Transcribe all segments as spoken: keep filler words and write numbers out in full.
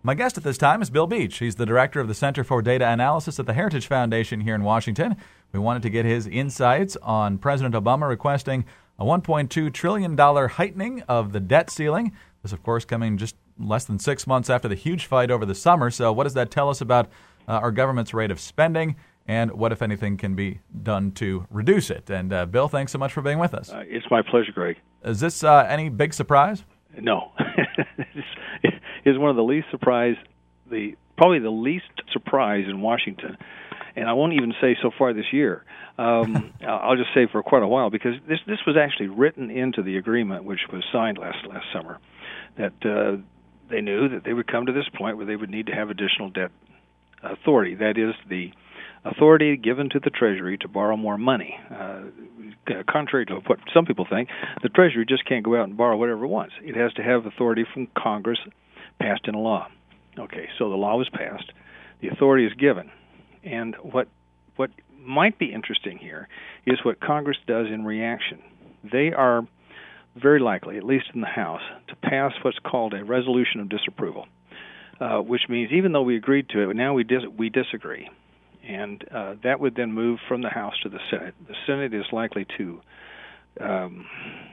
My guest at this time is Bill Beach. He's the director of the Center for Data Analysis at the Heritage Foundation here in Washington. We wanted to get his insights on President Obama requesting a one point two trillion dollars heightening of the debt ceiling. This, of course, coming just less than six months after the huge fight over the summer. So what does that tell us about uh, our government's rate of spending, and what, if anything, can be done to reduce it? And, uh, Bill, thanks so much for being with us. Uh, it's my pleasure, Greg. Is this uh, any big surprise? No. it's, it's one of the least surprise, the probably the least surprise in Washington. And I won't even say so far this year. Um, I'll just say for quite a while, because this this was actually written into the agreement, which was signed last last summer, that uh, they knew that they would come to this point where they would need to have additional debt authority. That is, the authority given to the Treasury to borrow more money. Uh, contrary to what some people think, the Treasury just can't go out and borrow whatever it wants. It has to have authority from Congress passed in a law. Okay, so the law was passed. The authority is given. And what what might be interesting here is what Congress does in reaction. They are very likely, at least in the House, to pass what's called a resolution of disapproval, uh, which means even though we agreed to it, now we dis- we disagree. And uh, that would then move from the House to the Senate. The Senate is likely to, um,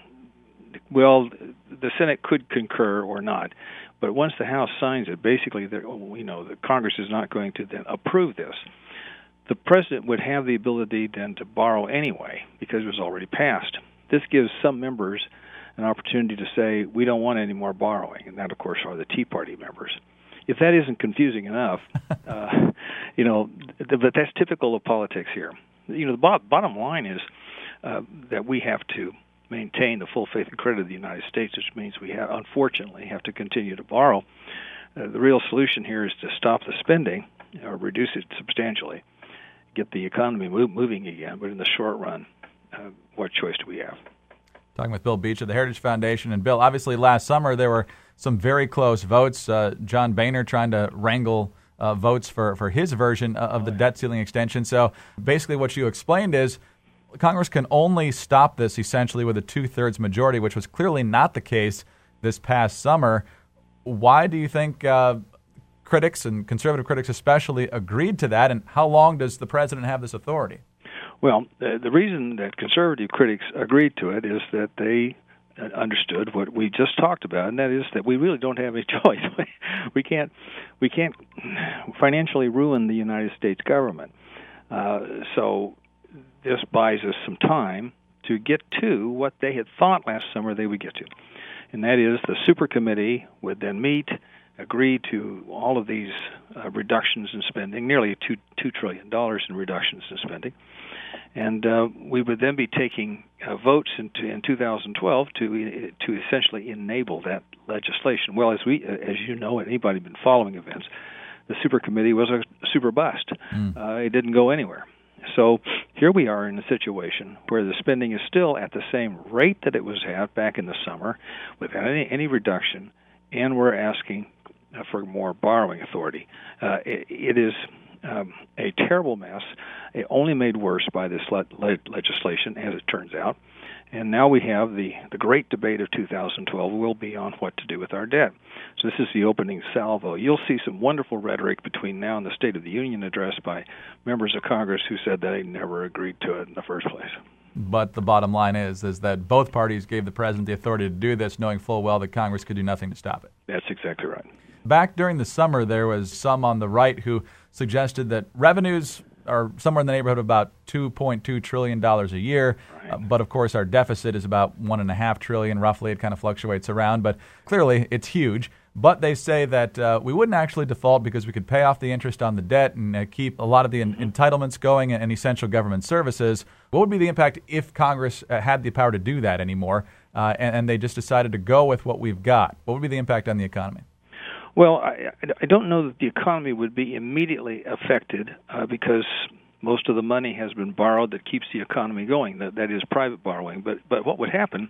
well, the Senate could concur or not. But once the House signs it, basically, you know, the Congress is not going to then approve this. The president would have the ability then to borrow anyway, because it was already passed. This gives some members an opportunity to say, we don't want any more borrowing, and that, of course, are the Tea Party members. If that isn't confusing enough, uh, you know, th- but that's typical of politics here. You know, the bo- bottom line is uh, that we have to maintain the full faith and credit of the United States, which means we have, unfortunately, have to continue to borrow. Uh, the real solution here is to stop the spending or reduce it substantially, get the economy move, moving again. But in the short run, uh, what choice do we have? Talking with Bill Beach of the Heritage Foundation. And, Bill, obviously last summer there were some very close votes. Uh, John Boehner trying to wrangle uh, votes for, for his version of the debt ceiling extension. So basically what you explained is Congress can only stop this essentially with a two-thirds majority, which was clearly not the case this past summer. Why do you think uh, critics, and conservative critics especially, agreed to that, and how long does the president have this authority? Well, the, the reason that conservative critics agreed to it is that they understood what we just talked about, and that is that we really don't have a choice. we can't, we can't financially ruin the United States government. Uh, so this buys us some time to get to what they had thought last summer they would get to, and that is the super committee would then meet, agree to all of these uh, reductions in spending, nearly two two trillion dollars in reductions in spending. And uh, we would then be taking uh, votes into, in two thousand twelve to to essentially enable that legislation. Well, as we, as you know, anybody been following events, the super committee was a super bust. Mm. Uh, it didn't go anywhere. So here we are in a situation where the spending is still at the same rate that it was at back in the summer, without any, any reduction, and we're asking uh, for more borrowing authority. Uh, it, it is um, a terrible mess. It only made worse by this le- le- legislation, as it turns out. And now we have the, the great debate of two thousand twelve will be on what to do with our debt. So this is the opening salvo. You'll see some wonderful rhetoric between now and the State of the Union address by members of Congress who said that they never agreed to it in the first place. But the bottom line is, is that both parties gave the president the authority to do this, knowing full well that Congress could do nothing to stop it. That's exactly right. Back during the summer, there was some on the right who suggested that revenues are somewhere in the neighborhood of about two point two trillion dollars a year. Right. Uh, but, of course, our deficit is about one point five trillion dollars roughly. It kind of fluctuates around. But clearly, it's huge. But they say that uh, we wouldn't actually default because we could pay off the interest on the debt and uh, keep a lot of the mm-hmm. entitlements going and essential government services. What would be the impact if Congress uh, had the power to do that anymore uh, and, and they just decided to go with what we've got? What would be the impact on the economy? Well, I, I don't know that the economy would be immediately affected uh, because most of the money has been borrowed that keeps the economy going. That, that is private borrowing. But, but what would happen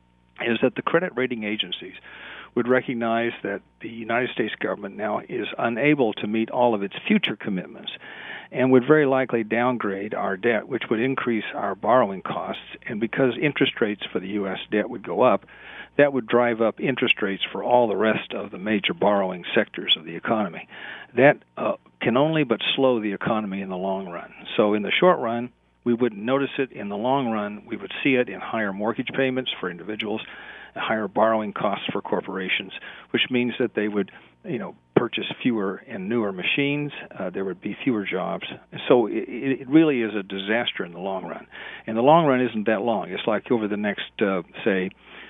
is that the credit rating agencies would recognize that the United States government now is unable to meet all of its future commitments. and would very likely downgrade our debt, which would increase our borrowing costs. And because interest rates for the U S debt would go up, that would drive up interest rates for all the rest of the major borrowing sectors of the economy. That uh, can only but slow the economy in the long run. So in the short run, we wouldn't notice it. In the long run, we would see it in higher mortgage payments for individuals, higher borrowing costs for corporations, which means that they would, you know, purchase fewer and newer machines. Uh, there would be fewer jobs. So it, it really is a disaster in the long run. And the long run isn't that long. It's like over the next, uh, say,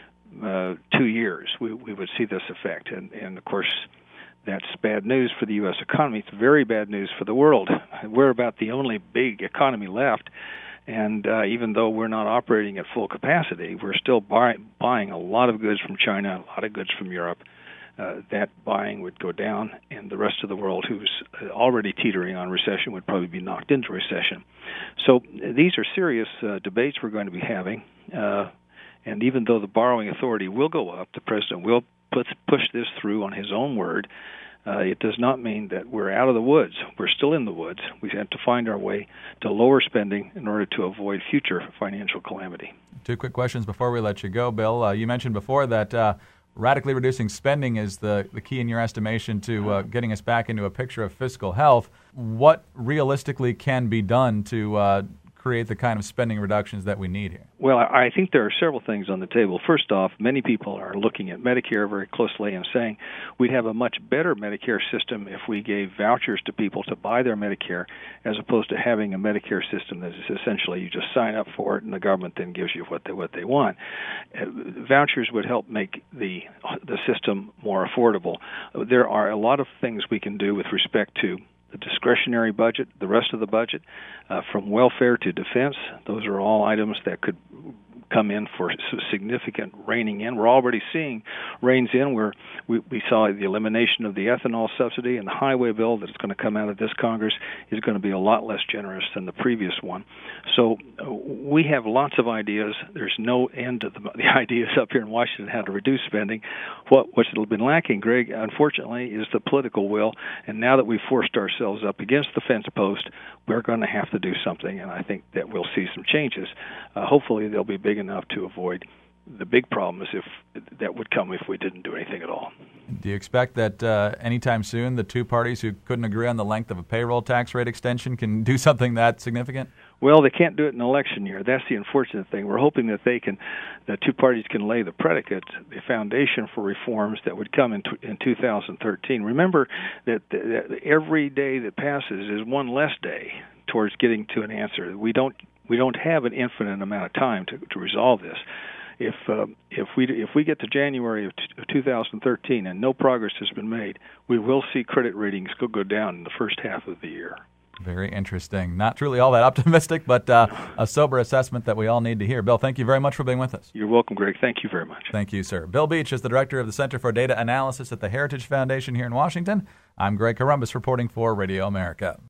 uh, two years, we, we would see this effect. And, and of course, that's bad news for the U S economy. It's very bad news for the world. We're about the only big economy left. And uh, even though we're not operating at full capacity, we're still buy, buying a lot of goods from China, a lot of goods from Europe. Uh, that buying would go down, and the rest of the world, who's already teetering on recession, would probably be knocked into recession. So these are serious uh, debates we're going to be having. Uh, and even though the borrowing authority will go up, the president will put, push this through on his own word. Uh, it does not mean that we're out of the woods. We're still in the woods. We have to find our way to lower spending in order to avoid future financial calamity. Two quick questions before we let you go, Bill. Uh, you mentioned before that uh, radically reducing spending is the, the key in your estimation to uh, getting us back into a picture of fiscal health. What realistically can be done to uh, create the kind of spending reductions that we need here? Well, I think there are several things on the table. First off, many people are looking at Medicare very closely and saying we'd have a much better Medicare system if we gave vouchers to people to buy their Medicare, as opposed to having a Medicare system that is essentially you just sign up for it and the government then gives you what they what they want. Uh, vouchers would help make the the system more affordable. There are a lot of things we can do with respect to the discretionary budget, the rest of the budget, uh, from welfare to defense. Those are all items that could come in for significant reining in. We're already seeing reins in where we, we saw the elimination of the ethanol subsidy, and the highway bill that's going to come out of this Congress is going to be a lot less generous than the previous one. So uh, we have lots of ideas. There's no end to the, the ideas up here in Washington how to reduce spending. What, what's been lacking, Greg, unfortunately, is the political will. And now that we've forced ourselves up against the fence post, we're going to have to do something, and I think that we'll see some changes. Uh, hopefully they'll be big enough to avoid the big problems if that would come if we didn't do anything at all. Do you expect that uh, anytime soon the two parties who couldn't agree on the length of a payroll tax rate extension can do something that significant? Well, they can't do it in an election year. That's the unfortunate thing. We're hoping that they can, the two parties can lay the predicate, the foundation for reforms that would come in, t- in two thousand thirteen. Remember that, that every day that passes is one less day towards getting to an answer. We don't we don't have an infinite amount of time to, to resolve this. If uh, if we if we get to January of two thousand thirteen and no progress has been made, we will see credit ratings go go down in the first half of the year. Very interesting. Not truly all that optimistic, but uh, a sober assessment that we all need to hear. Bill, thank you very much for being with us. You're welcome, Greg. Thank you very much. Thank you, sir. Bill Beach is the director of the Center for Data Analysis at the Heritage Foundation here in Washington. I'm Greg Corombos reporting for Radio America.